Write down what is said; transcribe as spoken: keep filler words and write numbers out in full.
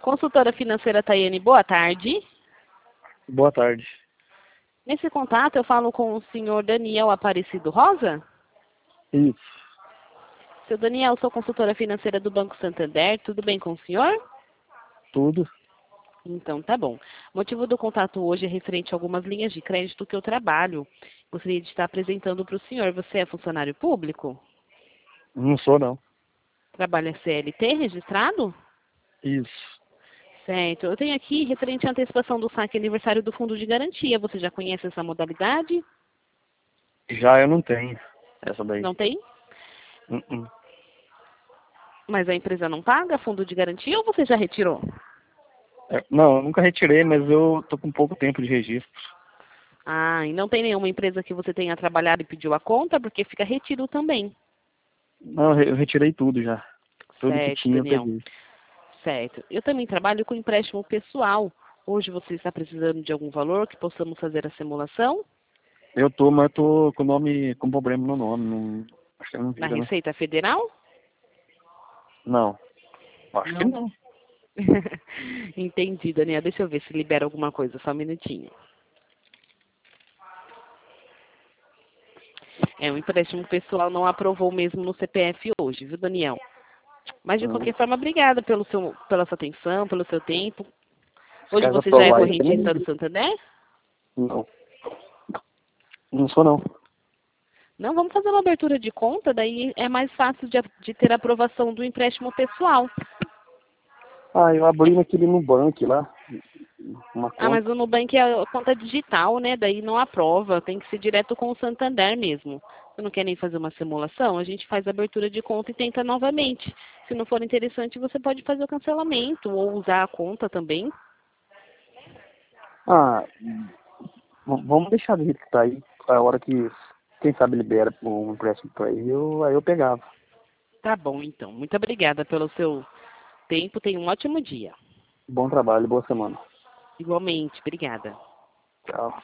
Consultora financeira Tayane, boa tarde. Boa tarde. Nesse contato eu falo com o senhor Daniel Aparecido Rosa? Isso. Seu Daniel, sou consultora financeira do Banco Santander, tudo bem com o senhor? Tudo. Então, tá bom. O motivo do contato hoje é referente a algumas linhas de crédito que eu trabalho. Gostaria de estar apresentando para o senhor. Você é funcionário público? Não sou, não. Trabalha C L T registrado? Isso. Certo. Eu tenho aqui referente à antecipação do saque aniversário do Fundo de Garantia. Você já conhece essa modalidade? Já eu não tenho essa daí. Não tem? Uh -uh. Mas a empresa não paga Fundo de Garantia ou você já retirou? É, não, eu nunca retirei, mas eu tô com pouco tempo de registro. Ah, e não tem nenhuma empresa que você tenha trabalhado e pediu a conta, porque fica retiro também. Não, eu retirei tudo já. Tudo que Certo, tinha eu Daniel. peguei. Certo. Eu também trabalho com empréstimo pessoal. Hoje você está precisando de algum valor que possamos fazer a simulação? Eu tô, mas tô com o nome, com problema no nome. Não, acho que não Na vira, né? Receita Federal? Não. Acho que Não. não. Entendi, Daniel. Deixa eu ver se libera alguma coisa. Só um minutinho. É, o empréstimo pessoal não aprovou mesmo no C P F hoje, viu, Daniel? Mas, de Hum. qualquer forma, obrigada pelo seu, pela sua atenção, pelo seu tempo. Os Hoje caras você já é aprovar isso, correntista do Santander? não. Não sou, não. Não, vamos fazer uma abertura de conta, daí é mais fácil de, de ter a aprovação do empréstimo pessoal. Ah, eu abri naquele Nubank lá. Uma Ah, conta. mas o Nubank é a conta digital, né? Daí não aprova, tem que ser direto com o Santander mesmo. Você não quer nem fazer uma simulação? A gente faz a abertura de conta e tenta novamente. Se não for interessante, você pode fazer o cancelamento ou usar a conta também. Ah, v- vamos deixar do jeito que tá aí. A hora que, quem sabe, libera um empréstimo pra ele, eu, aí eu pegava. Tá bom, então. Muito obrigada pelo seu tempo. Tenha um ótimo dia. Bom trabalho, boa semana. Igualmente, obrigada. Tchau.